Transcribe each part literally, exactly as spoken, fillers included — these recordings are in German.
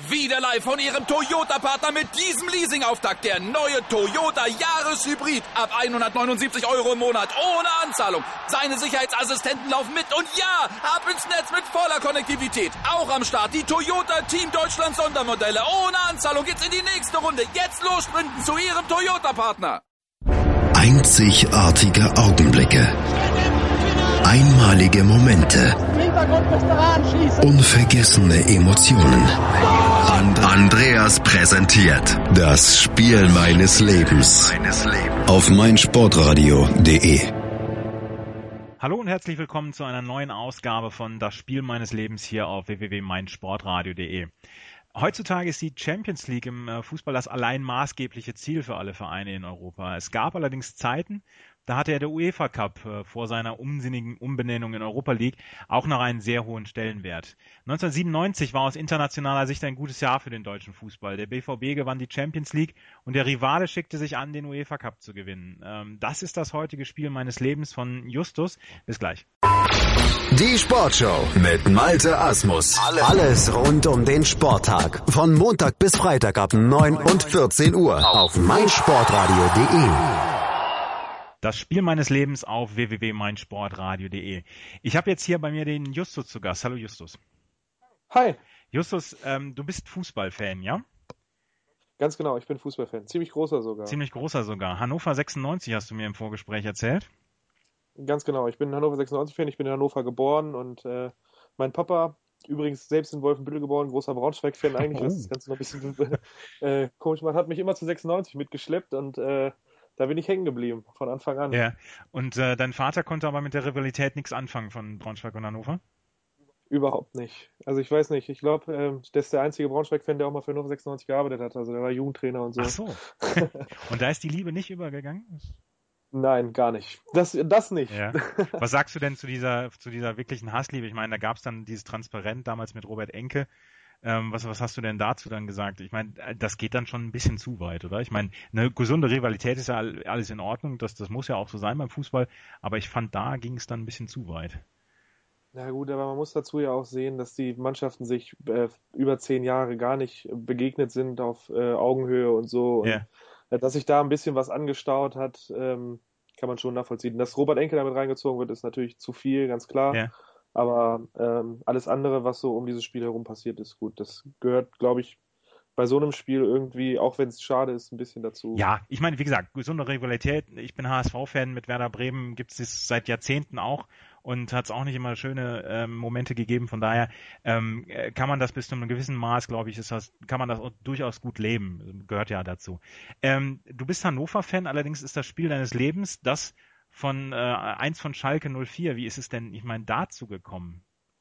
Wieder live von Ihrem Toyota-Partner mit diesem Leasing-Auftakt. Der neue Toyota Jahreshybrid. Ab hundertneunundsiebzig Euro im Monat. Ohne Anzahlung. Seine Sicherheitsassistenten laufen mit. Und ja, ab ins Netz mit voller Konnektivität. Auch am Start die Toyota Team Deutschland Sondermodelle. Ohne Anzahlung geht's in die nächste Runde. Jetzt los sprinten zu Ihrem Toyota-Partner. Einzigartige Augenblicke. Einmalige Momente. Unvergessene Emotionen. And Andreas präsentiert das Spiel meines Lebens auf meinsportradio punkt de. Hallo und herzlich willkommen zu einer neuen Ausgabe von Das Spiel meines Lebens hier auf w w w punkt meinsportradio punkt de. Heutzutage ist die Champions League im Fußball das allein maßgebliche Ziel für alle Vereine in Europa. Es gab allerdings Zeiten, da hatte ja der UEFA Cup äh, vor seiner unsinnigen Umbenennung in Europa League auch noch einen sehr hohen Stellenwert. neunzehnhundertsiebenundneunzig war aus internationaler Sicht ein gutes Jahr für den deutschen Fußball. Der B V B gewann die Champions League und der Rivale schickte sich an, den UEFA Cup zu gewinnen. Ähm, das ist das heutige Spiel meines Lebens von Justus. Bis gleich. Die Sportshow mit Malte Asmus. Alles rund um den Sporttag. Von Montag bis Freitag ab neun und vierzehn Uhr auf meinsportradio punkt de. Das Spiel meines Lebens auf w w w punkt meinsportradio punkt de. Ich habe jetzt hier bei mir den Justus zu Gast. Hallo Justus. Hi. Justus, ähm, du bist Fußballfan, ja? Ganz genau, ich bin Fußballfan. Ziemlich großer sogar. Ziemlich großer sogar. Hannover sechsundneunzig hast du mir im Vorgespräch erzählt. Ganz genau, ich bin Hannover sechsundneunzig-Fan, ich bin in Hannover geboren und äh, mein Papa, übrigens selbst in Wolfenbüttel geboren, großer Braunschweig-Fan eigentlich, oh. Was das Ganze noch ein bisschen äh, komisch macht, hat mich immer zu sechsundneunzig mitgeschleppt und äh, da bin ich hängen geblieben, von Anfang an. Ja, und äh, dein Vater konnte aber mit der Rivalität nichts anfangen von Braunschweig und Hannover? Überhaupt nicht. Also ich weiß nicht, ich glaube, äh, der ist der einzige Braunschweig-Fan, der auch mal für Hannover sechsundneunzig gearbeitet hat, also der war Jugendtrainer und so. Ach so. Und da ist die Liebe nicht übergegangen? Nein, gar nicht. Das, das nicht. Ja. Was sagst du denn zu dieser, zu dieser wirklichen Hassliebe? Ich meine, da gab es dann dieses Transparent damals mit Robert Enke. Ähm, was, was hast du denn dazu dann gesagt? Ich meine, das geht dann schon ein bisschen zu weit, oder? Ich meine, eine gesunde Rivalität ist ja alles in Ordnung, das, das muss ja auch so sein beim Fußball, aber ich fand, da ging es dann ein bisschen zu weit. Na gut, aber man muss dazu ja auch sehen, dass die Mannschaften sich äh, über zehn Jahre gar nicht begegnet sind auf äh, Augenhöhe und so. Und, ja. äh, dass sich da ein bisschen was angestaut hat, ähm, kann man schon nachvollziehen. Dass Robert Enke damit reingezogen wird, ist natürlich zu viel, ganz klar. Ja. Aber ähm, alles andere, was so um dieses Spiel herum passiert, ist gut. Das gehört, glaube ich, bei so einem Spiel irgendwie, auch wenn es schade ist, ein bisschen dazu. Ja, ich meine, wie gesagt, gesunde Rivalität. Ich bin H S V-Fan, mit Werder Bremen gibt es das seit Jahrzehnten auch und hat es auch nicht immer schöne ähm, Momente gegeben. Von daher ähm, kann man das bis zu einem gewissen Maß, glaube ich, ist das, kann man das auch durchaus gut leben. Gehört ja dazu. Ähm, du bist Hannover-Fan, allerdings ist das Spiel deines Lebens das von äh, eins von Schalke null vier. Wie ist es denn, ich meine, dazu gekommen?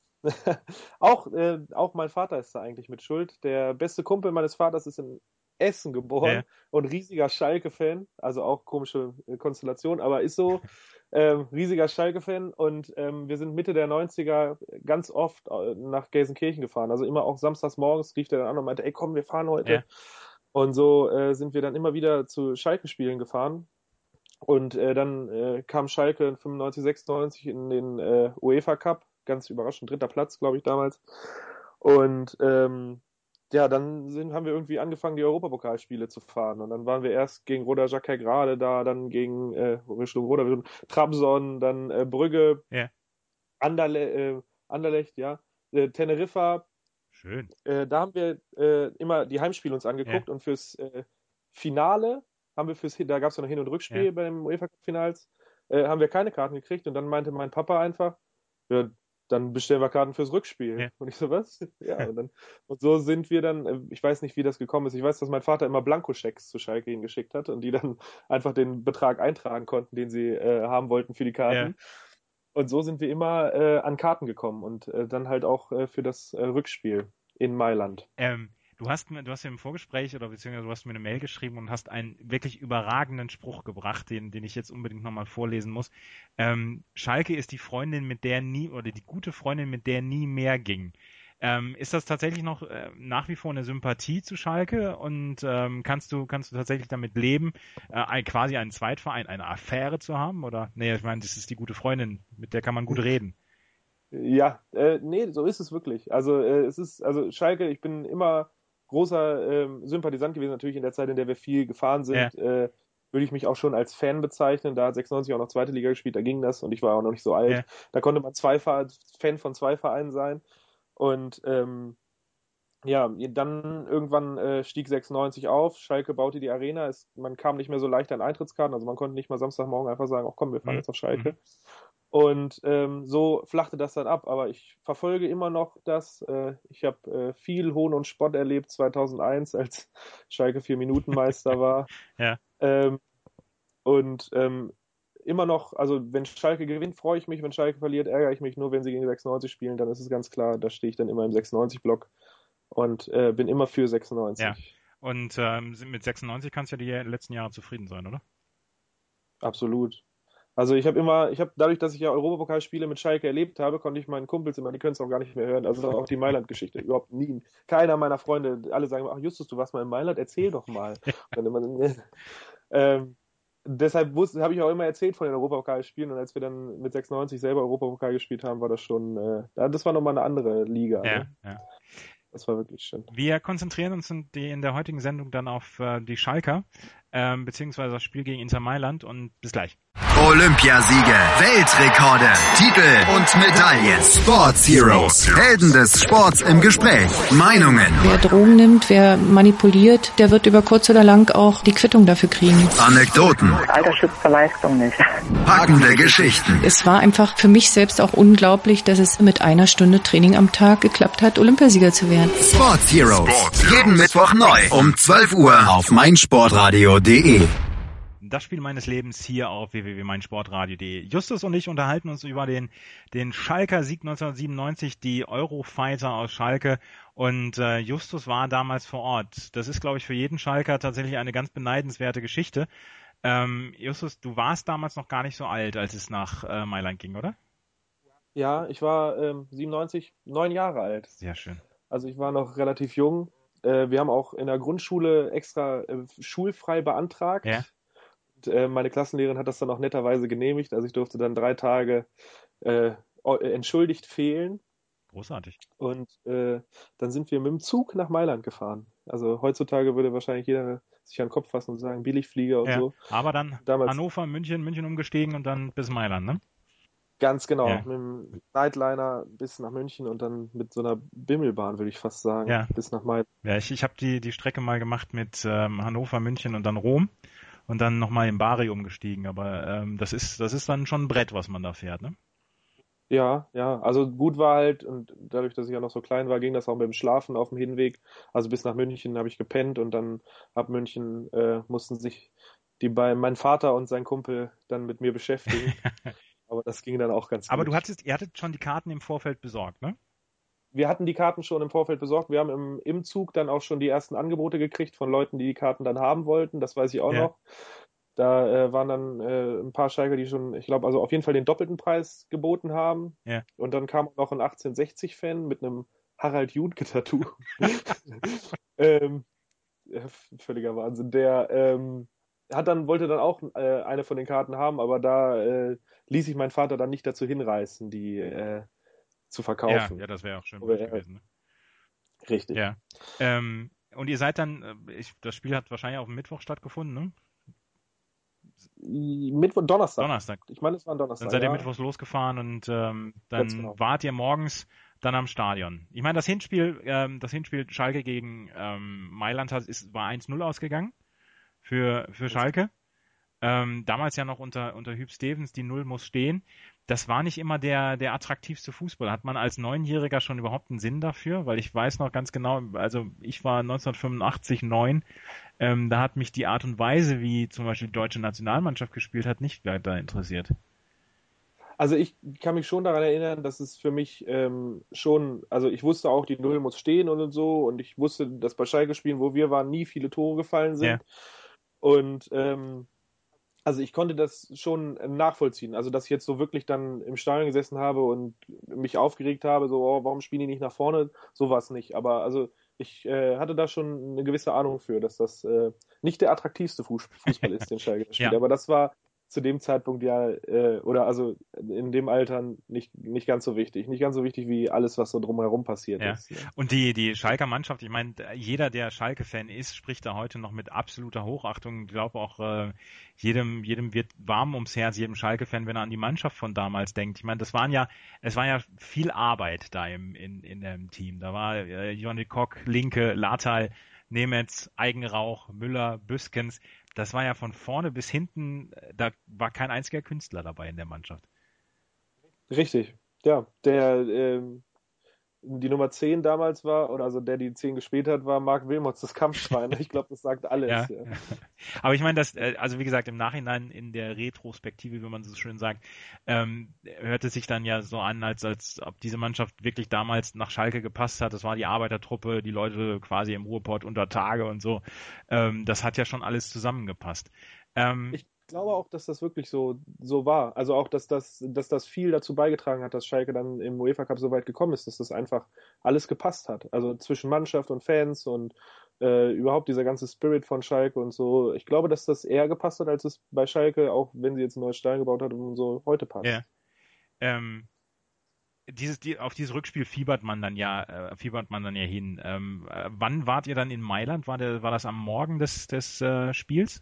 auch, äh, auch mein Vater ist da eigentlich mit schuld. Der beste Kumpel meines Vaters ist in Essen geboren ja. und riesiger Schalke-Fan. Also auch komische äh, Konstellation, aber ist so. Ähm, riesiger Schalke-Fan und ähm, wir sind Mitte der neunziger ganz oft äh, nach Gelsenkirchen gefahren. Also immer auch samstags morgens rief der dann an und meinte, ey komm, wir fahren heute. Ja. Und so äh, sind wir dann immer wieder zu Schalke-Spielen gefahren. Und äh, dann äh, kam Schalke fünfundneunzig, sechsundneunzig in den äh, UEFA Cup, ganz überraschend, dritter Platz, glaube ich, damals. Und ähm, ja, dann sind, haben wir irgendwie angefangen, die Europapokalspiele zu fahren. Und dann waren wir erst gegen Roda Jacques da, dann gegen äh, Richtung Roda, Trabzon, dann äh, Brügge, yeah. Anderle, äh, Anderlecht, ja, äh, Teneriffa. Schön. Äh, da haben wir äh, immer die Heimspiele uns angeguckt yeah. und fürs äh, Finale haben wir fürs, da gab es ja noch Hin- und Rückspiel yeah. beim UEFA-Finals, äh, haben wir keine Karten gekriegt und dann meinte mein Papa einfach, ja, dann bestellen wir Karten fürs Rückspiel. Ja. Und ich so, was? Ja, und, dann, und so sind wir dann, ich weiß nicht, wie das gekommen ist, ich weiß, dass mein Vater immer Blankoschecks zu Schalke hingeschickt hat und die dann einfach den Betrag eintragen konnten, den sie äh, haben wollten für die Karten. Ja. Und so sind wir immer äh, an Karten gekommen und äh, dann halt auch äh, für das äh, Rückspiel in Mailand. Ähm. Du hast, du hast ja im Vorgespräch oder beziehungsweise du hast mir eine Mail geschrieben und hast einen wirklich überragenden Spruch gebracht, den, den ich jetzt unbedingt nochmal vorlesen muss. Ähm, Schalke ist die Freundin, mit der nie, oder die gute Freundin, mit der nie mehr ging. Ähm, ist das tatsächlich noch äh, nach wie vor eine Sympathie zu Schalke und ähm, kannst du, kannst du tatsächlich damit leben, äh, quasi einen Zweitverein, eine Affäre zu haben? Oder? Nee, ich meine, das ist die gute Freundin, mit der kann man gut reden. Ja, äh, nee, so ist es wirklich. Also äh, es ist, also Schalke, ich bin immer großer ähm, Sympathisant gewesen, natürlich in der Zeit, in der wir viel gefahren sind. Ja. Äh, würde ich mich auch schon als Fan bezeichnen. Da hat sechsundneunzig auch noch zweite Liga gespielt, da ging das und ich war auch noch nicht so alt. Ja. Da konnte man zwei Fan von zwei Vereinen sein. Und ähm, ja, dann irgendwann äh, stieg sechsundneunzig auf, Schalke baute die Arena, es, man kam nicht mehr so leicht an Eintrittskarten, also man konnte nicht mal Samstagmorgen einfach sagen, ach komm, wir fahren mhm. jetzt auf Schalke. Mhm. Und ähm, so flachte das dann ab, aber ich verfolge immer noch das. Äh, ich habe äh, viel Hohn und Spott erlebt zweitausendeins, als Schalke Vier-Minuten-Meister war. Ja. Ähm, und ähm, immer noch, also wenn Schalke gewinnt, freue ich mich, wenn Schalke verliert, ärgere ich mich. Nur wenn sie gegen sechsundneunzig spielen, dann ist es ganz klar, da stehe ich dann immer im sechsundneunzig-Block und äh, bin immer für sechsundneunzig. Ja. Und ähm, mit sechsundneunzig kannst du ja die letzten Jahre zufrieden sein, oder? Absolut. Also ich habe immer, ich habe dadurch, dass ich ja Europapokalspiele mit Schalke erlebt habe, konnte ich meinen Kumpels immer, die können es auch gar nicht mehr hören, also auch die Mailand-Geschichte, überhaupt nie. Keiner meiner Freunde, alle sagen, ach Justus, du warst mal in Mailand, erzähl doch mal. Und dann immer, ähm, deshalb habe ich auch immer erzählt von den Europapokalspielen und als wir dann mit sechsundneunzig selber Europapokal gespielt haben, war das schon, äh, das war nochmal eine andere Liga. Ja, ne? ja. Das war wirklich schön. Wir konzentrieren uns in, die, in der heutigen Sendung dann auf äh, die Schalker, ähm, beziehungsweise das Spiel gegen Inter Mailand und bis gleich. Olympiasiege, Weltrekorde, Titel und Medaillen. Sports Heroes, Helden des Sports im Gespräch. Meinungen. Wer Drogen nimmt, wer manipuliert, der wird über kurz oder lang auch die Quittung dafür kriegen. Anekdoten. Alter schützt zur Leistung nicht. Packende Geschichten. Es war einfach für mich selbst auch unglaublich, dass es mit einer Stunde Training am Tag geklappt hat, Olympiasieger zu werden. Sports Heroes. Sports. Jeden Mittwoch neu um zwölf Uhr auf meinsportradio punkt de. Das Spiel meines Lebens hier auf w w w punkt meinsportradio punkt de. Justus und ich unterhalten uns über den, den Schalker Sieg neunzehnhundertsiebenundneunzig, die Eurofighter aus Schalke. Und äh, Justus war damals vor Ort. Das ist, glaube ich, für jeden Schalker tatsächlich eine ganz beneidenswerte Geschichte. Ähm, Justus, du warst damals noch gar nicht so alt, als es nach äh, Mailand ging, oder? Ja, ich war ähm, siebenundneunzig, neun Jahre alt. Sehr schön. Also ich war noch relativ jung. Äh, wir haben auch in der Grundschule extra äh, schulfrei beantragt. Ja. Und, äh, meine Klassenlehrerin hat das dann auch netterweise genehmigt. Also ich durfte dann drei Tage äh, entschuldigt fehlen. Großartig. Und äh, dann sind wir mit dem Zug nach Mailand gefahren. Also heutzutage würde wahrscheinlich jeder sich an den Kopf fassen und sagen, Billigflieger und ja, so. Aber dann Damals, Hannover, München, München umgestiegen und dann bis Mailand, ne? Ganz genau, ja. mit dem Nightliner bis nach München und dann mit so einer Bimmelbahn, würde ich fast sagen, ja. bis nach Mailand. Ja, ich, ich habe die, die Strecke mal gemacht mit ähm, Hannover, München und dann Rom und dann nochmal in Bari umgestiegen, aber ähm, das ist das ist dann schon ein Brett, was man da fährt, ne? Ja, ja, also gut war halt, und dadurch, dass ich ja noch so klein war, ging das auch mit dem Schlafen auf dem Hinweg. Also bis nach München habe ich gepennt und dann ab München äh, mussten sich die beiden, mein Vater und sein Kumpel dann mit mir beschäftigen. Aber das ging dann auch ganz gut. Aber du hattest, ihr hattet schon die Karten im Vorfeld besorgt, ne? Wir hatten die Karten schon im Vorfeld besorgt. Wir haben im, im Zug dann auch schon die ersten Angebote gekriegt von Leuten, die die Karten dann haben wollten. Das weiß ich auch ja. noch. Da äh, waren dann äh, ein paar Schalker, die schon, ich glaube, also auf jeden Fall den doppelten Preis geboten haben. Ja. Und dann kam noch ein achtzehnhundertsechzig-Fan mit einem Harald Juntke-Tattoo. ähm, ja, völliger Wahnsinn. Der ähm, hat dann, wollte dann auch äh, eine von den Karten haben, aber da äh, ließ sich mein Vater dann nicht dazu hinreißen, die äh, zu verkaufen. Ja, ja, das wäre auch schön aber, gewesen. Ne? Richtig. Ja. Ähm, und ihr seid dann, ich, das Spiel hat wahrscheinlich auf dem Mittwoch stattgefunden, ne? Mittwoch, Donnerstag. Donnerstag. Ich meine, es war ein Donnerstag. Dann seid ihr ja. mittwochs losgefahren und ähm, dann genau. wart ihr morgens dann am Stadion. Ich meine, das Hinspiel, ähm, das Hinspiel Schalke gegen ähm, Mailand hat, ist, war eins null ausgegangen für, für Schalke. Ähm, damals ja noch unter, unter Hüb Stevens, die Null muss stehen. Das war nicht immer der, der attraktivste Fußball. Hat man als Neunjähriger schon überhaupt einen Sinn dafür? Weil ich weiß noch ganz genau, also ich war neunzehnhundertfünfundachtzig neun, ähm, da hat mich die Art und Weise, wie zum Beispiel die deutsche Nationalmannschaft gespielt hat, nicht weiter interessiert. Also ich kann mich schon daran erinnern, dass es für mich ähm, schon, also ich wusste auch, die Null muss stehen und so und ich wusste, dass bei Schalke spielen, wo wir waren, nie viele Tore gefallen sind. Ja. Und ähm, also ich konnte das schon nachvollziehen. Also dass ich jetzt so wirklich dann im Stadion gesessen habe und mich aufgeregt habe, so, oh, warum spielen die nicht nach vorne? So war es nicht. Aber also ich äh, hatte da schon eine gewisse Ahnung für, dass das äh, nicht der attraktivste Fußball ist, den Schalke spielt. Ja. Aber das war zu dem Zeitpunkt ja, äh, oder also in dem Alter nicht, nicht ganz so wichtig. Nicht ganz so wichtig wie alles, was so drumherum passiert ja. ist. Ne? Und die, die Schalker Mannschaft, ich meine, jeder, der Schalke-Fan ist, spricht da heute noch mit absoluter Hochachtung. Ich glaube auch, äh, jedem, jedem wird warm ums Herz, jedem Schalke-Fan, wenn er an die Mannschaft von damals denkt. Ich meine, das waren ja, es war ja viel Arbeit da im, in, in dem Team. Da war äh, Johnny Kock, Linke, Latal, Nemetz, Eigenrauch, Müller, Büskens. Das war ja von vorne bis hinten, da war kein einziger Künstler dabei in der Mannschaft. Richtig, ja. Der, ähm, die Nummer zehn damals war, oder also der die zehn gespielt hat, war Marc Wilmots, das Kampfschwein. Ich glaube, das sagt alles. Ja. Ja. Aber ich meine, das, also wie gesagt, im Nachhinein in der Retrospektive, wie man so schön sagt, ähm, hört es sich dann ja so an, als, als ob diese Mannschaft wirklich damals nach Schalke gepasst hat. Das war die Arbeitertruppe, die Leute quasi im Ruhrpott unter Tage und so. Ähm, das hat ja schon alles zusammengepasst. Ähm, ich Ich glaube auch, dass das wirklich so, so war. Also auch, dass das, dass das viel dazu beigetragen hat, dass Schalke dann im UEFA Cup so weit gekommen ist, dass das einfach alles gepasst hat. Also zwischen Mannschaft und Fans und äh, überhaupt dieser ganze Spirit von Schalke und so. Ich glaube, dass das eher gepasst hat, als es bei Schalke, auch wenn sie jetzt ein neues Stadion gebaut hat und so, heute passt. Ja. Ähm, dieses, die, auf dieses Rückspiel fiebert man dann ja, äh, fiebert man dann ja hin. Ähm, äh, wann wart ihr dann in Mailand? War, der, war das am Morgen des, des äh, Spiels?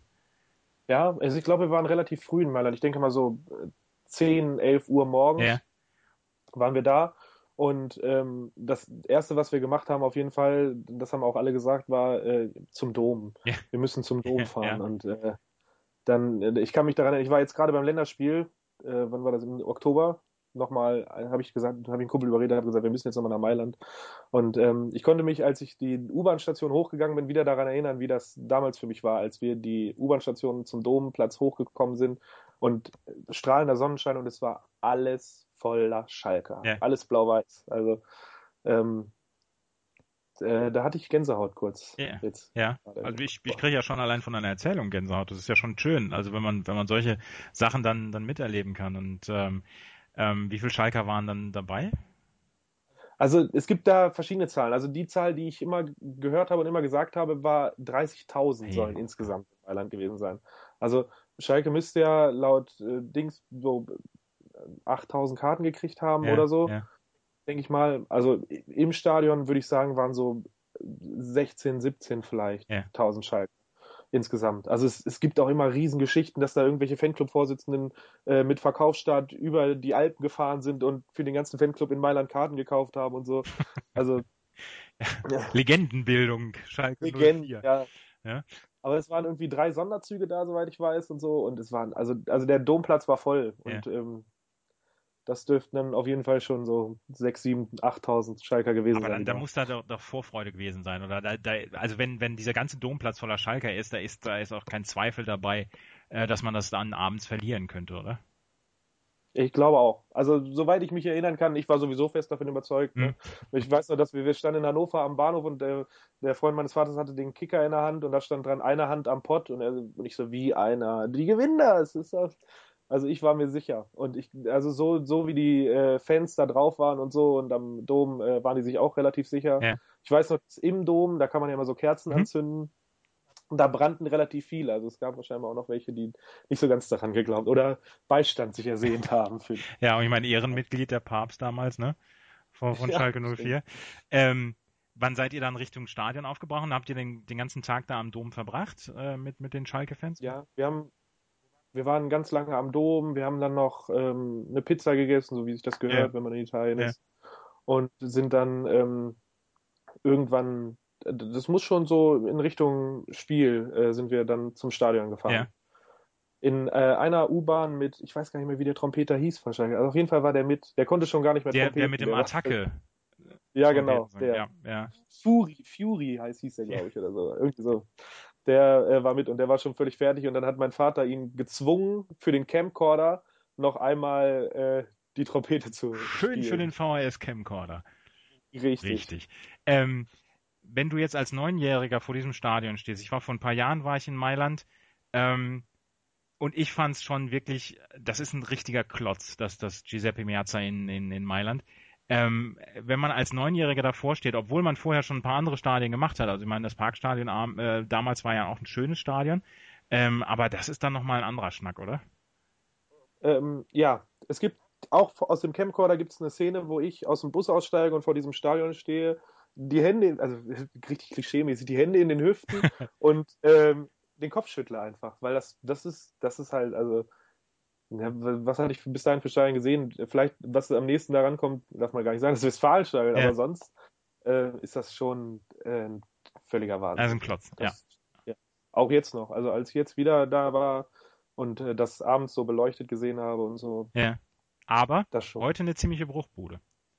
Ja, also ich glaube, wir waren relativ früh in Mailand. Ich denke mal so zehn, elf Uhr morgens ja. waren wir da. Und ähm, das Erste, was wir gemacht haben, auf jeden Fall, das haben auch alle gesagt, war äh, zum Dom. Ja. Wir müssen zum Dom fahren. Ja. Und äh, dann, äh, ich kann mich daran erinnern, ich war jetzt gerade beim Länderspiel, äh, wann war das, im Oktober? Nochmal, habe ich gesagt, habe ich einen Kumpel überredet, habe gesagt, wir müssen jetzt nochmal nach Mailand. Und ähm, ich konnte mich, als ich die U-Bahn-Station hochgegangen bin, wieder daran erinnern, wie das damals für mich war, als wir die U-Bahn-Station zum Domplatz hochgekommen sind und strahlender Sonnenschein und es war alles voller Schalker. Ja. Alles blau-weiß. Also ähm, äh, da hatte ich Gänsehaut kurz. Ja, jetzt. ja. Also ich, ich kriege ja schon allein von einer Erzählung Gänsehaut. Das ist ja schon schön. Also wenn man, wenn man solche Sachen dann, dann miterleben kann. Und ähm, ähm, wie viele Schalker waren dann dabei? Also es gibt da verschiedene Zahlen. Also die Zahl, die ich immer gehört habe und immer gesagt habe, war dreißigtausend Hey. sollen insgesamt in Mailand gewesen sein. Also Schalke müsste ja laut äh, Dings so achttausend Karten gekriegt haben Ja, oder so, ja. denke ich mal. Also im Stadion würde ich sagen, waren so sechzehn, siebzehn vielleicht Ja. tausend Schalke insgesamt. Also es, es gibt auch immer Riesengeschichten, dass da irgendwelche Fanclub-Vorsitzenden äh, mit Verkaufsstart über die Alpen gefahren sind und für den ganzen Fanclub in Mailand Karten gekauft haben und so. Also ja. Legendenbildung, Schalke Legenden, null vier. ja. Ja. Aber es waren irgendwie drei Sonderzüge da, soweit ich weiß und so. Und es waren, also, also der Domplatz war voll. Ja. Und ähm, das dürften dann auf jeden Fall schon so sechstausend, siebentausend, achttausend Schalker gewesen Aber sein. dann, da muss da doch, doch Vorfreude gewesen sein, oder? Da, da, also wenn, wenn dieser ganze Domplatz voller Schalker ist, da ist, da ist auch kein Zweifel dabei, äh, dass man das dann abends verlieren könnte, oder? Ich glaube auch. Also soweit ich mich erinnern kann, ich war sowieso fest davon überzeugt. Ne? Hm. Ich weiß noch, dass wir, wir standen in Hannover am Bahnhof und der, der Freund meines Vaters hatte den Kicker in der Hand und da stand dran eine Hand am Pott und, er, und ich so, wie einer? Die gewinnen das! Ist das. Also ich war mir sicher. Und ich, also so, so wie die äh, Fans da drauf waren und so und am Dom äh, waren die sich auch relativ sicher. Ja. Ich weiß noch, dass im Dom, da kann man ja immer so Kerzen Mhm. anzünden. Und da brannten relativ viele. Also es gab wahrscheinlich auch noch welche, die nicht so ganz daran geglaubt oder Beistand sich ersehnt haben. Für Ja, und ich meine, Ehrenmitglied der Papst damals, ne? Von, von Ja, Schalke null vier. Ähm, wann seid ihr dann Richtung Stadion aufgebrochen? Habt ihr den, den ganzen Tag da am Dom verbracht äh, mit, mit den Schalke-Fans? Ja, wir haben, wir waren ganz lange am Dom, wir haben dann noch ähm, eine Pizza gegessen, so wie sich das gehört, Ja. wenn man in Italien Ja. ist. Und sind dann ähm, irgendwann, das muss schon so in Richtung Spiel, äh, sind wir dann zum Stadion gefahren. Ja. In äh, einer U-Bahn mit, ich weiß gar nicht mehr, wie der Trompeter hieß wahrscheinlich. Also auf jeden Fall war der mit, der konnte schon gar nicht mehr Der, trompeten. der mit dem war- Attacke. Ja, genau. Trompeten, Der Ja, ja. Fury, Fury heißt, hieß der, glaube ich, oder so. Irgendwie so. Der äh, war mit und der war schon völlig fertig und dann hat mein Vater ihn gezwungen, für den Camcorder noch einmal äh, die Trompete zu Schön spielen. für den V H S-Camcorder. Richtig. Richtig. Ähm, wenn du jetzt als Neunjähriger vor diesem Stadion stehst, ich war vor ein paar Jahren, war ich in Mailand, ähm, und ich fand es schon wirklich, das ist ein richtiger Klotz, das, das Giuseppe Meazza in, in, in Mailand. Ähm, wenn man als Neunjähriger davor steht, obwohl man vorher schon ein paar andere Stadien gemacht hat, also ich meine, das Parkstadion äh, damals war ja auch ein schönes Stadion, ähm, aber das ist dann nochmal ein anderer Schnack, oder? ähm, ja, es gibt auch aus dem Camcorder gibt es eine Szene, wo ich aus dem Bus aussteige und vor diesem Stadion stehe, die Hände, also richtig klischeemäßig, die Hände in den Hüften und ähm, den Kopf schüttle einfach, weil das, das ist, das ist halt, also, ja, was hatte ich bis dahin für Stadien gesehen? Vielleicht, was am nächsten da rankommt, darf man gar nicht sagen, das Westfalenstadion, ja. aber sonst äh, ist das schon äh, ein völliger Wahnsinn. Also ein Klotz, das, ja. ja. Auch jetzt noch, also als ich jetzt wieder da war und äh, das abends so beleuchtet gesehen habe und so. Ja, aber das schon. Heute eine ziemliche Bruchbude.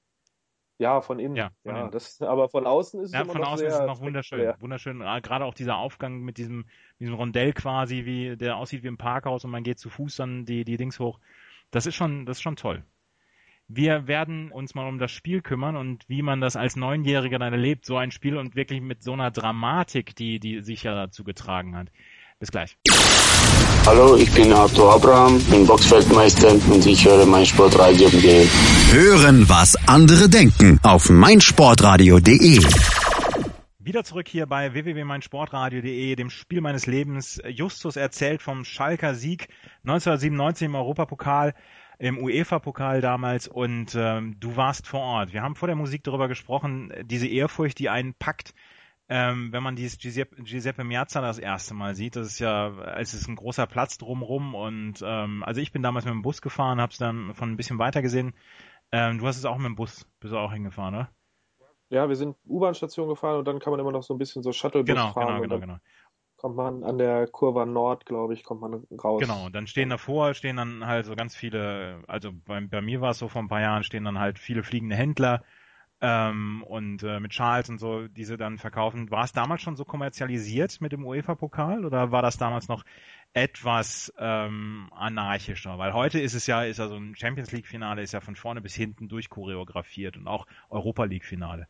Ja, von innen. Ja, von ja innen. Das, aber von außen ist es ja, immer von noch außen sehr ist es noch wunderschön. Wunderschön, gerade auch dieser Aufgang mit diesem, diesem Rondell quasi, wie der aussieht wie im Parkhaus und man geht zu Fuß dann die, die Dings hoch. Das ist schon, das ist schon toll. Wir werden uns mal um das Spiel kümmern und wie man das als Neunjähriger dann erlebt, so ein Spiel und wirklich mit so einer Dramatik, die, die sich ja dazu getragen hat. Bis gleich. Hallo, ich bin Arthur Abraham, bin Boxfeldmeister und ich höre meinsportradio punkt de. Hören, was andere denken auf meinsportradio punkt de. Wieder zurück hier bei w w w punkt meinsportradio punkt de, dem Spiel meines Lebens. Justus erzählt vom Schalker Sieg neunzehnhundertsiebenundneunzig im Europapokal, im UEFA-Pokal damals und ähm, du warst vor Ort. Wir haben vor der Musik darüber gesprochen, diese Ehrfurcht, die einen packt, ähm, wenn man dieses Giuseppe, Giuseppe Meazza das erste Mal sieht. Das ist ja, es ist ein großer Platz drumherum und ähm, also ich bin damals mit dem Bus gefahren, habe es dann von ein bisschen weiter gesehen. Ähm, du hast es auch mit dem Bus, bist du auch hingefahren, oder? Ja, wir sind U-Bahn-Station gefahren und dann kann man immer noch so ein bisschen so Shuttlebus genau, fahren. Genau, und genau, genau. Kommt man an der Kurve Nord, glaube ich, kommt man raus. Genau, dann stehen davor, stehen dann halt so ganz viele, also bei, bei mir war es so vor ein paar Jahren, stehen dann halt viele fliegende Händler ähm, und äh, mit Schals und so, die sie dann verkaufen. War es damals schon so kommerzialisiert mit dem UEFA-Pokal oder war das damals noch etwas ähm, anarchischer? Weil heute ist es ja, ist ja so ein Champions League-Finale, ist ja von vorne bis hinten durchchoreografiert und auch Europa League-Finale.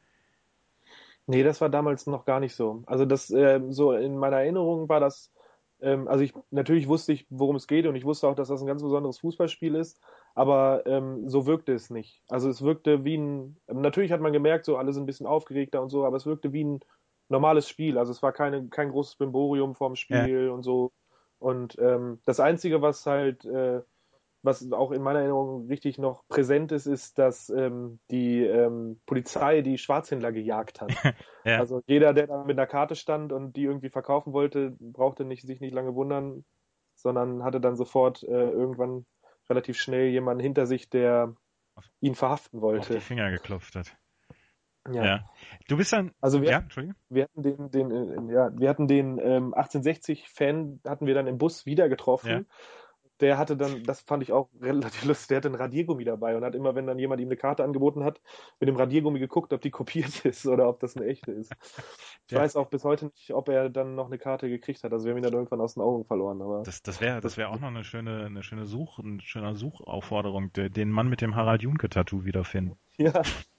Nee, das war damals noch gar nicht so. Also das, äh, so in meiner Erinnerung war das, ähm, also ich, natürlich wusste ich, worum es geht und ich wusste auch, dass das ein ganz besonderes Fußballspiel ist, aber ähm, so wirkte es nicht. Also es wirkte wie ein, natürlich hat man gemerkt, so alle sind ein bisschen aufgeregter und so, aber es wirkte wie ein normales Spiel. Also es war keine, kein großes Brimborium vorm Spiel ja. und so. Und ähm, das Einzige, was halt, äh, was auch in meiner Erinnerung richtig noch präsent ist, ist, dass ähm, die ähm, Polizei die Schwarzhändler gejagt hat. ja. Also jeder, der da mit einer Karte stand und die irgendwie verkaufen wollte, brauchte nicht, sich nicht lange wundern, sondern hatte dann sofort äh, irgendwann relativ schnell jemanden hinter sich, der ihn verhaften wollte. Auf die Finger geklopft hat. Ja. ja. Du bist dann... Also wir, ja, Entschuldigung. wir hatten den, den, äh, ja, wir hatten den ähm, achtzehnhundertsechzig-Fan, hatten wir dann im Bus wieder getroffen. Ja. Der hatte dann, das fand ich auch relativ lustig, der hatte ein Radiergummi dabei und hat immer, wenn dann jemand ihm eine Karte angeboten hat, mit dem Radiergummi geguckt, ob die kopiert ist oder ob das eine echte ist. Ich ja. weiß auch bis heute nicht, ob er dann noch eine Karte gekriegt hat. Also wir haben ihn dann irgendwann aus den Augen verloren. Aber das das wäre das wär auch noch eine schöne, eine schöne Such, eine schöne Suchaufforderung, den Mann mit dem Harald Junke-Tattoo wiederfinden. Ja.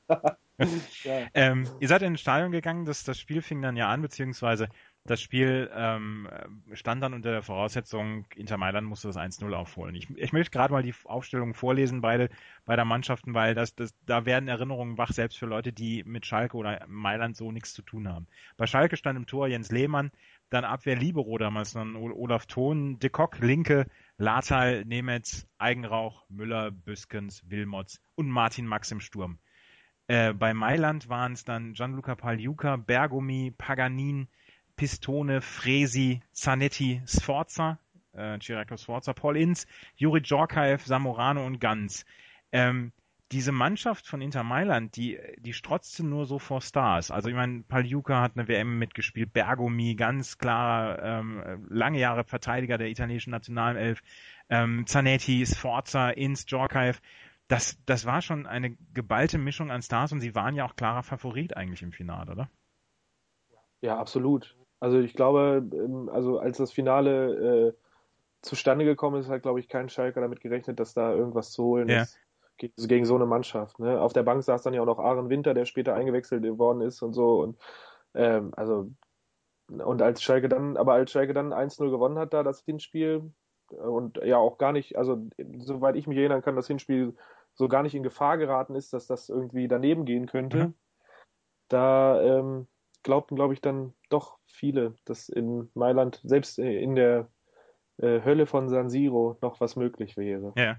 ja. ähm, ihr seid in ein Stadion gegangen, das, das Spiel fing dann ja an, beziehungsweise das Spiel ähm, stand dann unter der Voraussetzung, Inter Mailand musste das eins null aufholen. Ich, ich möchte gerade mal die Aufstellung vorlesen, beide beider Mannschaften, weil das, das, da werden Erinnerungen wach, selbst für Leute, die mit Schalke oder Mailand so nichts zu tun haben. Bei Schalke stand im Tor Jens Lehmann, dann Abwehr Libero damals, dann Olaf Thon, De Kock, Linke, Latal, Nemetz, Eigenrauch, Müller, Büskens, Wilmots und Martin Max im Sturm. Äh, bei Mailand waren es dann Gianluca Pagliuca, Bergomi, Paganin, Pistone, Fresi, Zanetti, Sforza, äh, Ciriaco Sforza, Paul Inz, Juri Djorkaeff, Zamorano und Ganz. Ähm, diese Mannschaft von Inter Mailand, die, die strotzte nur so vor Stars. Also ich meine, Pagliuca hat eine W M mitgespielt, Bergomi, ganz klar, ähm, lange Jahre Verteidiger der italienischen Nationalelf, ähm, Zanetti, Sforza, Inz, Djorkaeff. Das, das war schon eine geballte Mischung an Stars und sie waren ja auch klarer Favorit eigentlich im Finale, oder? Ja, absolut. Also ich glaube, also als das Finale äh, zustande gekommen ist, hat, glaube ich, kein Schalker damit gerechnet, dass da irgendwas zu holen ja. ist gegen, gegen so eine Mannschaft. Ne? Auf der Bank saß dann ja auch noch Aaron Winter, der später eingewechselt worden ist und so. Und ähm, also und als Schalke dann, aber als Schalke dann eins null gewonnen hat, da das Hinspiel und ja auch gar nicht, also soweit ich mich erinnern kann, das Hinspiel so gar nicht in Gefahr geraten ist, dass das irgendwie daneben gehen könnte. Mhm. Da ähm, glaubten, glaube ich, dann doch viele, dass in Mailand, selbst in der äh, Hölle von San Siro, noch was möglich wäre. Ja,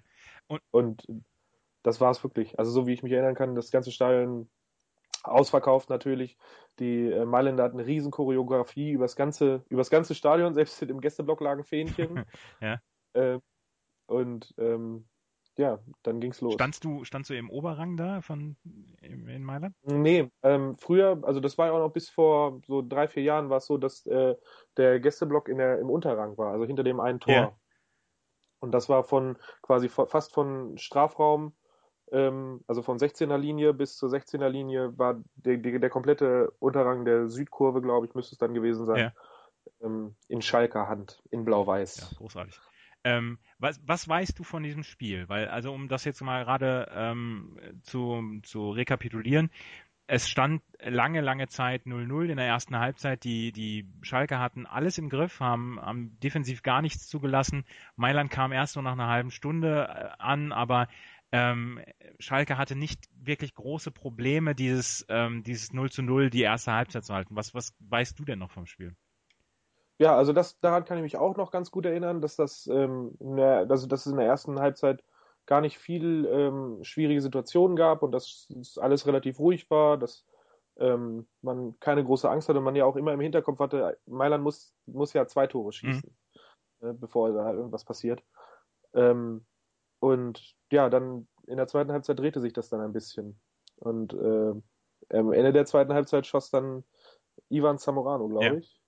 Und, und das war es wirklich. Also so wie ich mich erinnern kann, das ganze Stadion ausverkauft natürlich. Die äh, Mailänder hatten eine riesen Choreografie über das ganze, über das ganze Stadion, selbst im Gästeblock lagen Fähnchen. ja. äh, und ähm, ja, dann ging's los. Standst du, standst du im Oberrang da von in Mailand? Nee, ähm, früher, also das war ja auch noch bis vor so drei, vier Jahren war es so, dass äh, der Gästeblock in der, im Unterrang war, also hinter dem einen Tor. Ja. Und das war von quasi fast von Strafraum, ähm, also von sechzehner Linie bis zur sechzehner Linie war der, der, der komplette Unterrang der Südkurve, glaube ich, müsste es dann gewesen sein, Ja. ähm, in Schalker Hand, in Blau-Weiß. Ja, großartig. Ähm, was, was weißt du von diesem Spiel? Weil, also um das jetzt mal gerade ähm, zu, zu rekapitulieren, es stand lange, lange Zeit null null in der ersten Halbzeit. Die, die Schalker hatten alles im Griff, haben, haben defensiv gar nichts zugelassen. Mailand kam erst so nach einer halben Stunde an, aber ähm, Schalke hatte nicht wirklich große Probleme, dieses, ähm, dieses null zu null die erste Halbzeit zu halten. Was, was weißt du denn noch vom Spiel? Ja, also das, daran kann ich mich auch noch ganz gut erinnern, dass das, ähm, in der, dass, dass es in der ersten Halbzeit gar nicht viel ähm, schwierige Situationen gab und dass alles relativ ruhig war, dass ähm, man keine große Angst hatte und man ja auch immer im Hinterkopf hatte, Mailand muss, muss ja zwei Tore schießen, mhm. äh, bevor da irgendwas passiert. Ähm, und ja, dann in der zweiten Halbzeit drehte sich das dann ein bisschen. Und äh, am Ende der zweiten Halbzeit schoss dann Ivan Zamorano, glaube ja. ich.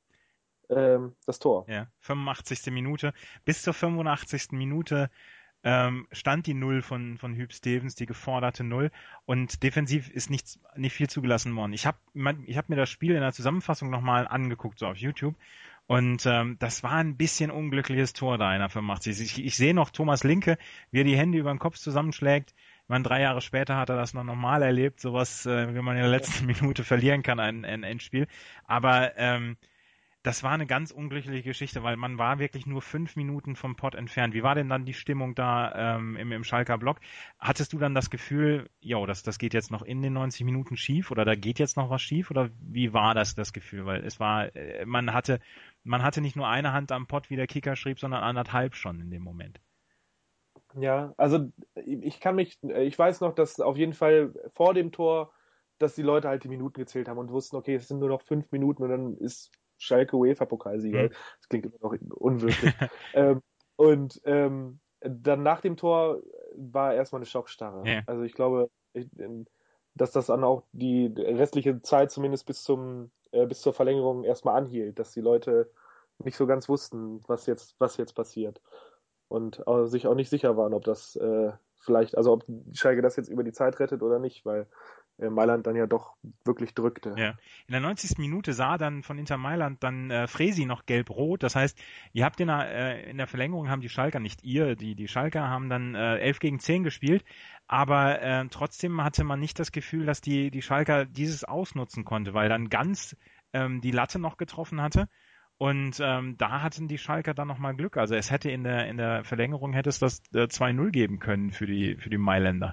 Das Tor. Ja, fünfundachtzigste Minute. Bis zur fünfundachtzigsten Minute ähm, stand die Null von, von Huub Stevens, die geforderte Null. Und defensiv ist nichts, nicht viel zugelassen worden. Ich habe ich hab mir das Spiel in der Zusammenfassung nochmal angeguckt, so auf YouTube. Und ähm, das war ein bisschen unglückliches Tor da in der fünfundachtzigsten Ich, ich sehe noch Thomas Linke, wie er die Hände über den Kopf zusammenschlägt. Ich meine, drei Jahre später hat er das noch normal erlebt, sowas, äh, wie man in der letzten Minute verlieren kann, ein, ein Endspiel. Aber ähm, das war eine ganz unglückliche Geschichte, weil man war wirklich nur fünf Minuten vom Pott entfernt. Wie war denn dann die Stimmung da ähm, im, im Schalker Block? Hattest du dann das Gefühl, jo, das, das geht jetzt noch in den neunzig Minuten schief oder da geht jetzt noch was schief? Oder wie war das, das Gefühl? Weil es war, man hatte, man hatte nicht nur eine Hand am Pott, wie der Kicker schrieb, sondern anderthalb schon in dem Moment. Ja, also ich kann mich, ich weiß noch, dass auf jeden Fall vor dem Tor, dass die Leute halt die Minuten gezählt haben und wussten, okay, es sind nur noch fünf Minuten und dann ist Schalke UEFA-Pokalsieger. Mhm. Das klingt immer noch unwirklich. ähm, und ähm, dann nach dem Tor war erstmal eine Schockstarre. Ja. Also ich glaube, ich, dass das dann auch die restliche Zeit zumindest bis zum äh, bis zur Verlängerung erstmal anhielt, dass die Leute nicht so ganz wussten, was jetzt was jetzt passiert und äh, sich auch nicht sicher waren, ob das äh, vielleicht, also ob Schalke das jetzt über die Zeit rettet oder nicht, weil Mailand dann ja doch wirklich drückte. Ja. In der neunzigsten Minute sah dann von Inter Mailand dann äh, Fresi noch gelb-rot. Das heißt, ihr habt in der, äh, in der Verlängerung haben die Schalker, nicht ihr, die, die Schalker haben dann äh, elf gegen zehn gespielt. Aber äh, trotzdem hatte man nicht das Gefühl, dass die, die Schalker dieses ausnutzen konnte, weil dann Ganz ähm, die Latte noch getroffen hatte. Und ähm, da hatten die Schalker dann nochmal Glück. Also es hätte in der, in der Verlängerung hätte es das äh, zwei null geben können für die, für die Mailänder.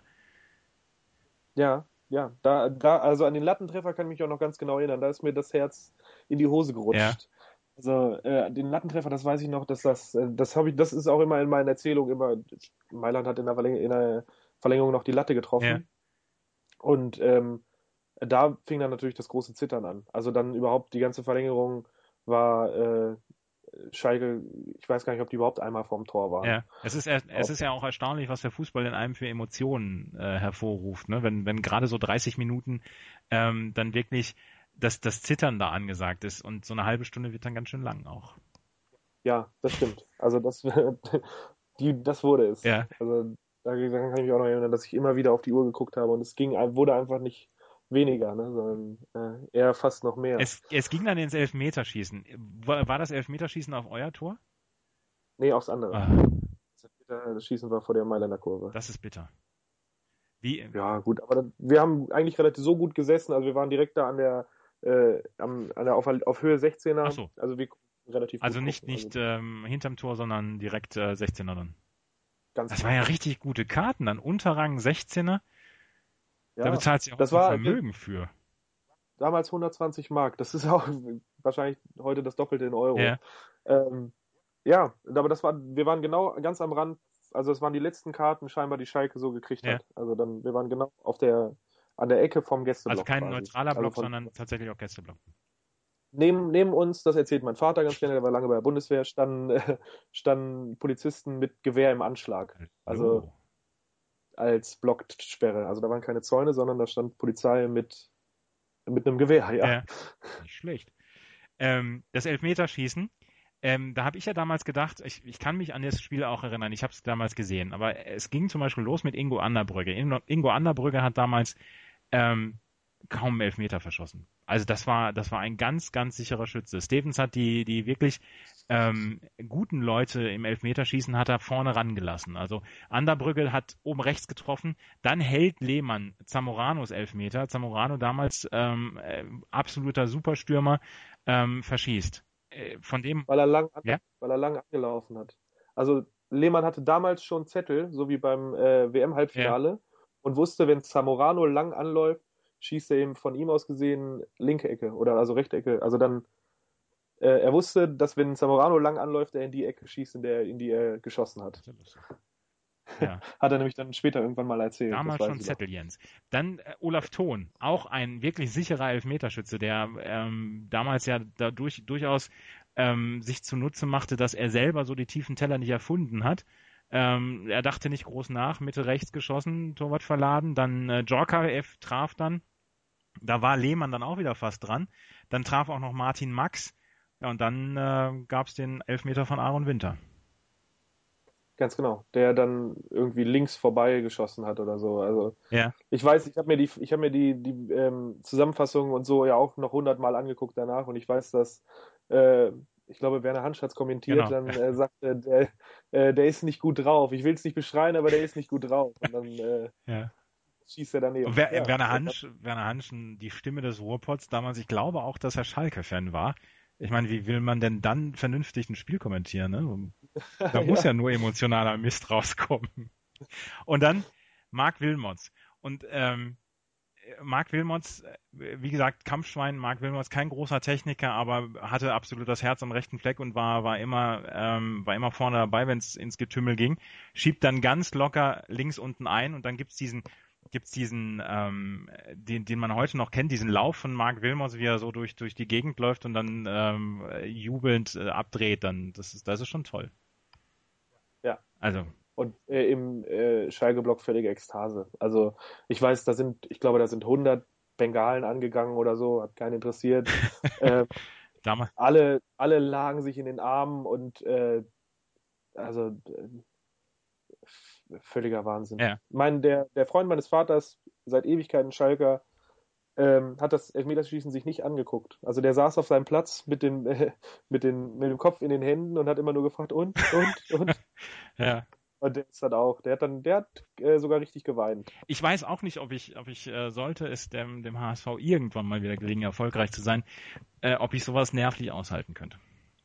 Ja, Ja, da, da, also an den Lattentreffer kann ich mich auch noch ganz genau erinnern. Da ist mir das Herz in die Hose gerutscht. Ja. Also äh, den Lattentreffer, das weiß ich noch, dass das, das habe ich, das ist auch immer in meinen Erzählungen immer. Mailand hat in der, Verläng- in der Verlängerung noch die Latte getroffen. Ja. Und ähm, da fing dann natürlich das große Zittern an. Also dann überhaupt die ganze Verlängerung war äh, Schalke, ich weiß gar nicht, ob die überhaupt einmal vorm Tor waren. Ja, es ist, es ist ja auch erstaunlich, was der Fußball in einem für Emotionen äh, hervorruft, ne? Wenn, wenn gerade so dreißig Minuten ähm, dann wirklich das, das Zittern da angesagt ist und so eine halbe Stunde wird dann ganz schön lang auch. Ja, das stimmt. Also das, die, das wurde es. Ja. Also da kann ich mich auch noch erinnern, dass ich immer wieder auf die Uhr geguckt habe und es ging, wurde einfach nicht weniger, ne, sondern äh, eher fast noch mehr. Es, es ging dann ins Elfmeterschießen. War, war das Elfmeterschießen auf euer Tor? Nee, aufs andere. Ah. Das Elfmeterschießen war vor der Mailänder Kurve. Das ist bitter. Wie? Ja, gut, aber das, wir haben eigentlich relativ so gut gesessen, also wir waren direkt da an der, äh, am, an der auf, auf Höhe sechzehner. Ach so. Also wir relativ Also gut nicht, gucken. nicht also, ähm, hinterm Tor, sondern direkt äh, sechzehner dann. Ganz das waren ja richtig gute Karten, dann Unterrang sechzehner. Ja, da bezahlt sich auch das ein war, Vermögen für. Damals hundertzwanzig Mark. Das ist auch wahrscheinlich heute das Doppelte in Euro. Ja, ähm, ja aber das war, wir waren genau ganz am Rand also das waren die letzten Karten scheinbar, die Schalke so gekriegt Ja. hat. Also dann, wir waren genau auf der, an der Ecke vom Gästeblock. Also kein quasi. neutraler Block, Also von, sondern tatsächlich auch Gästeblock. Neben, neben uns, das erzählt mein Vater ganz gerne, der war lange bei der Bundeswehr, standen, äh, standen Polizisten mit Gewehr im Anschlag. Also Oh. als Blocksperre. Also da waren keine Zäune, sondern da stand Polizei mit, mit einem Gewehr, ja. Ja, nicht schlecht. Ähm, das Elfmeterschießen, ähm, da habe ich ja damals gedacht, ich, ich kann mich an das Spiel auch erinnern, ich habe es damals gesehen, aber es ging zum Beispiel los mit Ingo Anderbrügge. Ingo, Ingo Anderbrügge hat damals ähm, kaum einen Elfmeter verschossen. Also das war, das war ein ganz, ganz sicherer Schütze. Stevens hat die, die wirklich ähm, guten Leute im Elfmeterschießen hat er vorne rangelassen. Also Anderbrügge hat oben rechts getroffen, dann hält Lehmann Zamoranos Elfmeter. Zamorano damals ähm, äh, absoluter Superstürmer, ähm, verschießt. Äh, von dem, Weil er lang, ja? weil er lang angelaufen hat. Also Lehmann hatte damals schon Zettel, so wie beim äh, W M-Halbfinale, ja. Und wusste, wenn Zamorano lang anläuft, schießt er eben von ihm aus gesehen linke Ecke oder also rechte Ecke. Also dann, äh, er wusste, dass wenn Zamorano lang anläuft, er in die Ecke schießt, in, der, in die er geschossen hat. Ja. Hat er nämlich dann später irgendwann mal erzählt. Damals schon Zettel, Jens. Dann äh, Olaf Thon, auch ein wirklich sicherer Elfmeterschütze, der ähm, damals ja dadurch durchaus ähm, sich zunutze machte, dass er selber so die tiefen Teller nicht erfunden hat. Ähm, er dachte nicht groß nach, Mitte rechts geschossen, Torwart verladen, dann äh, Djorkaeff traf dann, da war Lehmann dann auch wieder fast dran, dann traf auch noch Martin Max, ja, und dann äh, gab es den Elfmeter von Aaron Winter. Ganz genau, der dann irgendwie links vorbei geschossen hat oder so. Also ja. Ich weiß, ich habe mir die, ich habe mir die, die ähm, Zusammenfassung und so ja auch noch hundertmal angeguckt danach und ich weiß, dass äh, ich glaube, Werner Hansch hat es kommentiert, genau. dann äh, sagte, der, äh, der ist nicht gut drauf. Ich will es nicht beschreien, aber der ist nicht gut drauf. Und dann äh, ja. schießt er daneben. Und Wer, ja, Werner Hansch, Werner Hansch, die Stimme des Ruhrpots damals, ich glaube auch, dass er Schalke-Fan war. Ich meine, wie will man denn dann vernünftig ein Spiel kommentieren? Ne? Da muss ja. ja nur emotionaler Mist rauskommen. Und dann Marc Wilmots. Und ähm, Marc Wilmots, wie gesagt, Kampfschwein, Marc Wilmots, kein großer Techniker, aber hatte absolut das Herz am rechten Fleck und war, war, immer, ähm, war immer vorne dabei, wenn es ins Getümmel ging. Schiebt dann ganz locker links unten ein und dann gibt's diesen, gibt's diesen, ähm, den, den man heute noch kennt, diesen Lauf von Marc Wilmots, wie er so durch, durch die Gegend läuft und dann ähm, jubelnd äh, abdreht. Dann, das ist, das ist schon toll. Ja. Also. Und äh, im äh, Schalke-Block völlige Ekstase. Also ich weiß, da sind, ich glaube, da sind hundert Bengalen angegangen oder so, hat keinen interessiert. äh, alle, alle lagen sich in den Armen und äh, also äh, völliger Wahnsinn. Ja. Ich meine, der, der Freund meines Vaters, seit Ewigkeiten Schalker, ähm, hat das Elfmeterschießen sich nicht angeguckt. Also der saß auf seinem Platz mit dem, äh, mit, den, mit dem Kopf in den Händen und hat immer nur gefragt, und, und, und. ja. Und der ist dann auch, der hat dann, der hat äh, sogar richtig geweint. Ich weiß auch nicht, ob ich, ob ich äh, sollte es dem, dem H S V irgendwann mal wieder gelingen, erfolgreich zu sein, äh, ob ich sowas nervlich aushalten könnte.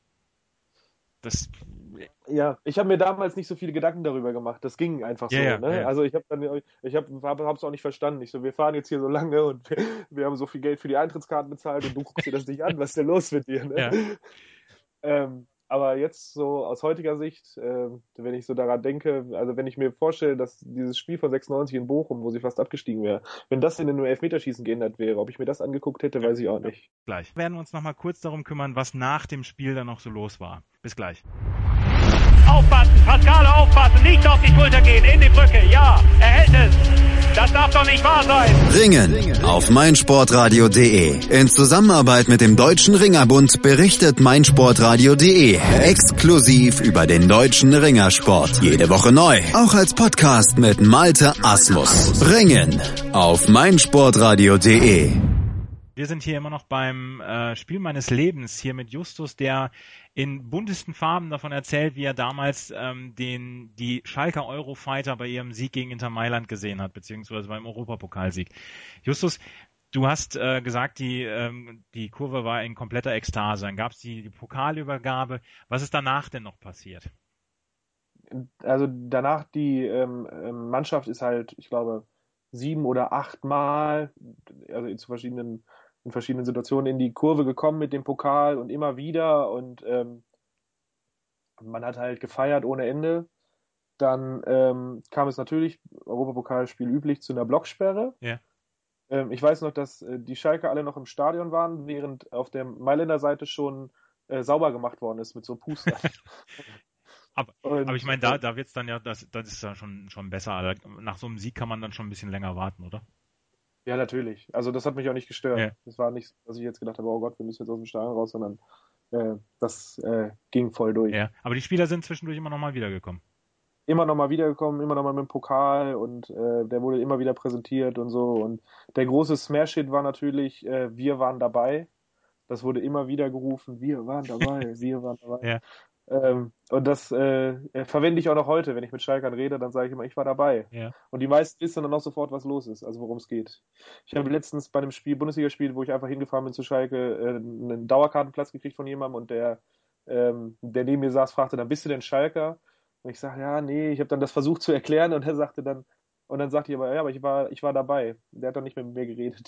Das. Ja, ich habe mir damals nicht so viele Gedanken darüber gemacht. Das ging einfach so. Ja, ne? ja. Also ich habe dann, ich habe, hab's auch nicht verstanden. Ich so, wir fahren jetzt hier so lange und wir, wir haben so viel Geld für die Eintrittskarten bezahlt und du guckst dir das nicht an. Was ist denn los mit dir? Ne? Ja. ähm, aber jetzt so aus heutiger Sicht, äh, wenn ich so daran denke, also wenn ich mir vorstelle, dass dieses Spiel von sechsundneunzig in Bochum, wo sie fast abgestiegen wäre, wenn das in den Elfmeterschießen geändert wäre, ob ich mir das angeguckt hätte, weiß ich auch nicht. Gleich. Wir werden uns noch mal kurz darum kümmern, was nach dem Spiel dann noch so los war. Bis gleich. Aufpassen, Pascale aufpassen, nicht auf die Schulter gehen, in die Brücke, ja, er hält es. Das darf doch nicht wahr sein. Ringen auf meinsportradio punkt de. In Zusammenarbeit mit dem Deutschen Ringerbund berichtet meinsportradio punkt de exklusiv über den deutschen Ringersport. Jede Woche neu, auch als Podcast mit Malte Asmus. Ringen auf meinsportradio punkt de. Wir sind hier immer noch beim äh, Spiel meines Lebens, hier mit Justus, der in buntesten Farben davon erzählt, wie er damals ähm, den die Schalker Eurofighter bei ihrem Sieg gegen Inter Mailand gesehen hat, beziehungsweise beim Europapokalsieg. Justus, du hast äh, gesagt, die, ähm, die Kurve war in kompletter Ekstase. Dann gab es die, die Pokalübergabe. Was ist danach denn noch passiert? Also danach, die ähm, Mannschaft ist halt, ich glaube, sieben oder acht Mal, also in, zu verschiedenen, in verschiedenen Situationen in die Kurve gekommen mit dem Pokal und immer wieder und ähm, man hat halt gefeiert ohne Ende. dann ähm, kam es natürlich, Europapokalspiel üblich, zu einer Blocksperre. Ja. Ähm, ich weiß noch, dass äh, die Schalker alle noch im Stadion waren, während auf der Mailänder Seite schon äh, sauber gemacht worden ist mit so Puster. aber, Und, aber ich meine, da, da wird's dann ja, das, das ist ja schon, schon besser. Nach so einem Sieg kann man dann schon ein bisschen länger warten, oder? Ja, natürlich. Also das hat mich auch nicht gestört. Ja. Das war nicht, dass ich jetzt gedacht habe, oh Gott, wir müssen jetzt aus dem Stadion raus, sondern äh, das äh, ging voll durch. Ja, aber die Spieler sind zwischendurch immer noch mal wiedergekommen. Immer noch mal wiedergekommen, immer noch mal mit dem Pokal und äh, der wurde immer wieder präsentiert und so. Und der große Smash-Hit war natürlich, äh, wir waren dabei. Das wurde immer wieder gerufen, wir waren dabei, wir waren dabei. Ja. Ähm, und das äh, verwende ich auch noch heute, wenn ich mit Schalkern rede, dann sage ich immer, ich war dabei. Ja. Und die meisten wissen dann auch sofort, was los ist, also worum es geht. Ich habe letztens bei einem Spiel, Bundesligaspiel, wo ich einfach hingefahren bin zu Schalke, äh, einen Dauerkartenplatz gekriegt von jemandem und der, ähm, der neben mir saß, fragte dann, bist du denn Schalker? Und ich sage, ja, nee, ich habe dann das versucht zu erklären und er sagte dann, und dann sagte ich aber, ja, aber ich war, ich war dabei. Der hat dann nicht mehr mit mir geredet.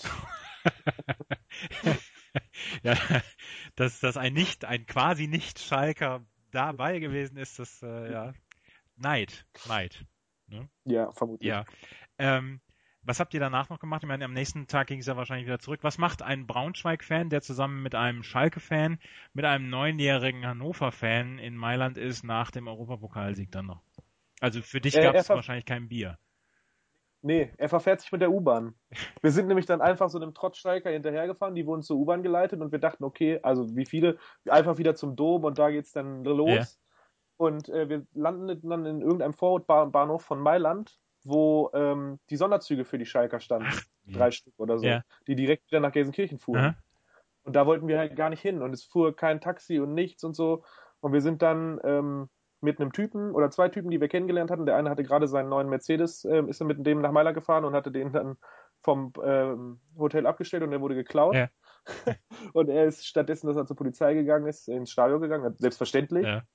Ja, dass, dass ein nicht, ein quasi nicht Schalker dabei gewesen ist, das, äh, ja, Neid, Neid. Ne? Ja, vermutlich. Ja. Ähm, was habt ihr danach noch gemacht? Ich meine, am nächsten Tag ging es ja wahrscheinlich wieder zurück. Was macht ein Braunschweig-Fan, der zusammen mit einem Schalke-Fan, mit einem neunjährigen Hannover-Fan in Mailand ist, nach dem Europapokalsieg dann noch? Also für dich Äh, gab es ver- wahrscheinlich kein Bier. Nee, er verfährt sich mit der U-Bahn. Wir sind nämlich dann einfach so einem Trotz-Schalker hinterhergefahren, die wurden zur U-Bahn geleitet und wir dachten, okay, also wie viele, einfach wieder zum Dom und da geht's dann los. Ja. Und äh, wir landeten dann in irgendeinem Vorortbahnhof von Mailand, wo ähm, die Sonderzüge für die Schalker standen. Ach, Drei Stück oder so, Ja. die direkt wieder nach Gelsenkirchen fuhren. Aha. Und da wollten wir halt gar nicht hin und es fuhr kein Taxi und nichts und so. Und wir sind dann ähm, mit einem Typen oder zwei Typen, die wir kennengelernt hatten. Der eine hatte gerade seinen neuen Mercedes, äh, ist mit dem nach Mailand gefahren und hatte den dann vom ähm, Hotel abgestellt und der wurde geklaut. Ja. Und er ist stattdessen, dass er zur Polizei gegangen ist, ins Stadion gegangen, selbstverständlich. Ja.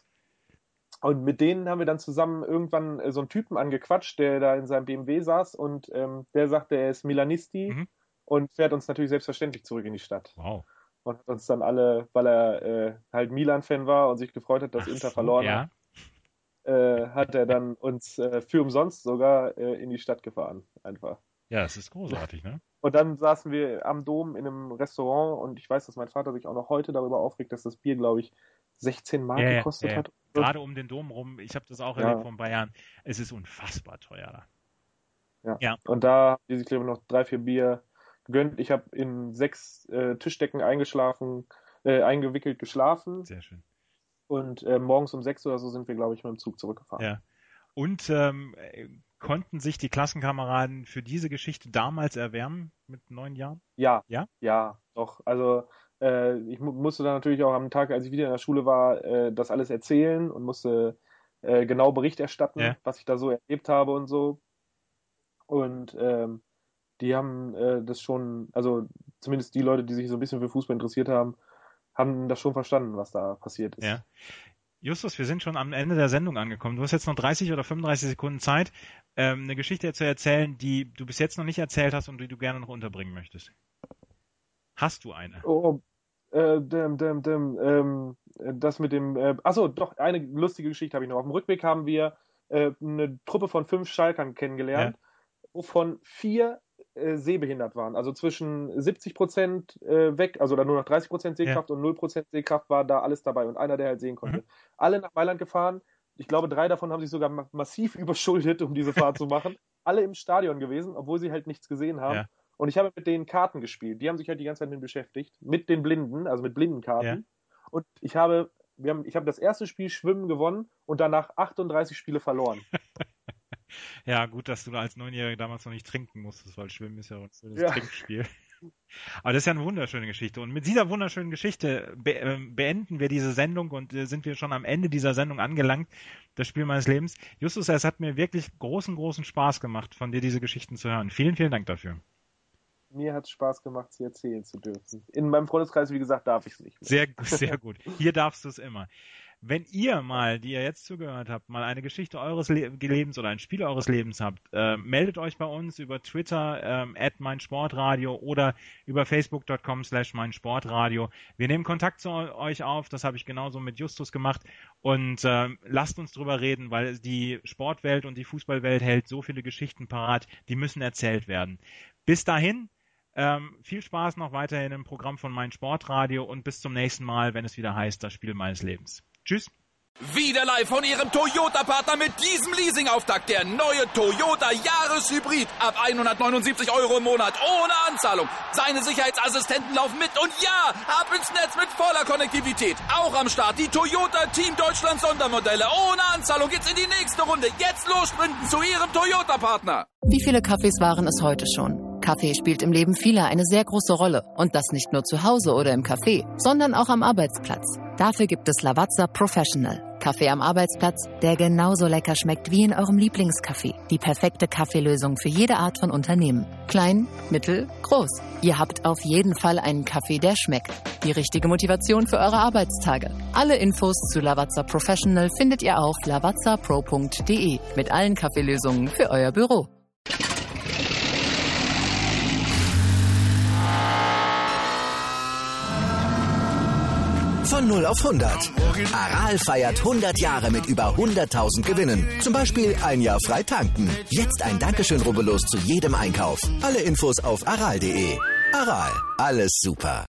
Und mit denen haben wir dann zusammen irgendwann äh, so einen Typen angequatscht, der da in seinem B M W saß und ähm, der sagte, er ist Milanisti Mhm. und fährt uns natürlich selbstverständlich zurück in die Stadt. Wow. Und hat uns dann alle, weil er äh, halt Milan-Fan war und sich gefreut hat, dass Ach Inter so, verloren ja. hat, äh, hat er dann uns äh, für umsonst sogar äh, in die Stadt gefahren, einfach. Ja, das ist großartig, ne? Und dann saßen wir am Dom in einem Restaurant und ich weiß, dass mein Vater sich auch noch heute darüber aufregt, dass das Bier, glaube ich, sechzehn Mark Ja, ja, gekostet ja, ja. hat. Gerade um den Dom rum, ich habe das auch Ja. erlebt vor ein paar Jahren, es ist unfassbar teuer da. Ja. Ja. Und da haben die sich, glaube ich, noch drei, vier Bier gegönnt. Ich habe in sechs äh, Tischdecken eingeschlafen, äh, eingewickelt geschlafen. Sehr schön. Und äh, morgens um sechs oder so sind wir, glaube ich, mit dem Zug zurückgefahren. Ja. Und ähm, äh, konnten sich die Klassenkameraden für diese Geschichte damals erwärmen, mit neun Jahren? Ja, Ja? ja, doch. Also äh, ich mu- musste dann natürlich auch am Tag, als ich wieder in der Schule war, äh, das alles erzählen und musste äh, genau Bericht erstatten, Ja. was ich da so erlebt habe und so. Und ähm, die haben äh, das schon, also zumindest die Leute, die sich so ein bisschen für Fußball interessiert haben, haben das schon verstanden, was da passiert ist. Ja. Justus, wir sind schon am Ende der Sendung angekommen. Du hast jetzt noch dreißig oder fünfunddreißig Sekunden Zeit, ähm, eine Geschichte zu erzählen, die du bis jetzt noch nicht erzählt hast und die du gerne noch unterbringen möchtest. Hast du eine? Oh, äh, dem, dem, dem, ähm, das mit dem, äh, achso, doch, eine lustige Geschichte habe ich noch. Auf dem Rückweg haben wir äh, eine Truppe von fünf Schalkern kennengelernt, wovon vier äh, sehbehindert waren. Also zwischen siebzig Prozent äh, weg, also da nur noch dreißig Prozent Sehkraft und null Prozent Sehkraft war da alles dabei und einer, der halt sehen konnte. Mhm. Alle nach Mailand gefahren. Ich glaube, drei davon haben sich sogar ma- massiv überschuldet, um diese Fahrt zu machen. Alle im Stadion gewesen, obwohl sie halt nichts gesehen haben. Ja. Und ich habe mit denen Karten gespielt. Die haben sich halt die ganze Zeit mit beschäftigt. Mit den Blinden, also mit Blindenkarten. Ja. Und ich habe, wir haben, ich habe das erste Spiel Schwimmen gewonnen und danach achtunddreißig Spiele verloren. Ja, gut, dass du da als Neunjähriger damals noch nicht trinken musstest, weil Schwimmen ist ja ein schönes Ja. Trinkspiel. Aber das ist ja eine wunderschöne Geschichte. Und mit dieser wunderschönen Geschichte be äh, beenden wir diese Sendung und äh, sind wir schon am Ende dieser Sendung angelangt, das Spiel meines Lebens. Justus, es hat mir wirklich großen, großen Spaß gemacht, von dir diese Geschichten zu hören. Vielen, vielen Dank dafür. Mir hat es Spaß gemacht, sie erzählen zu dürfen. In meinem Freundeskreis, wie gesagt, darf ich es nicht mehr. Sehr, sehr gut. Hier darfst du es immer. wenn ihr mal, die ihr jetzt zugehört habt, mal eine Geschichte eures Le- Lebens oder ein Spiel eures Lebens habt, äh, meldet euch bei uns über Twitter ähm, at meinsportradio oder über facebook.com slash meinsportradio. Wir nehmen Kontakt zu euch auf, das habe ich genauso mit Justus gemacht und äh, lasst uns drüber reden, weil die Sportwelt und die Fußballwelt hält so viele Geschichten parat, die müssen erzählt werden. Bis dahin, ähm, viel Spaß noch weiterhin im Programm von meinsportradio und bis zum nächsten Mal, wenn es wieder heißt, das Spiel meines Lebens. Tschüss. Wieder live von Ihrem Toyota-Partner mit diesem Leasing-Auftakt. Der neue Toyota Jahreshybrid. Ab hundertneunundsiebzig Euro im Monat. Ohne Anzahlung. Seine Sicherheitsassistenten laufen mit. Und ja, ab ins Netz mit voller Konnektivität. Auch am Start die Toyota Team Deutschland Sondermodelle. Ohne Anzahlung geht's in die nächste Runde. Jetzt los sprinten zu Ihrem Toyota-Partner. Wie viele Kaffees waren es heute schon? Kaffee spielt im Leben vieler eine sehr große Rolle. Und das nicht nur zu Hause oder im Café, sondern auch am Arbeitsplatz. Dafür gibt es Lavazza Professional. Kaffee am Arbeitsplatz, der genauso lecker schmeckt wie in eurem Lieblingscafé. Die perfekte Kaffeelösung für jede Art von Unternehmen. Klein, mittel, groß. Ihr habt auf jeden Fall einen Kaffee, der schmeckt. Die richtige Motivation für eure Arbeitstage. Alle Infos zu Lavazza Professional findet ihr auf lavazza pro punkt de mit allen Kaffeelösungen für euer Büro. Von null auf hundert. Aral feiert hundert Jahre mit über hunderttausend Gewinnen. Zum Beispiel ein Jahr frei tanken. Jetzt ein Dankeschön, rubbellos zu jedem Einkauf. Alle Infos auf aral punkt de. Aral, alles super.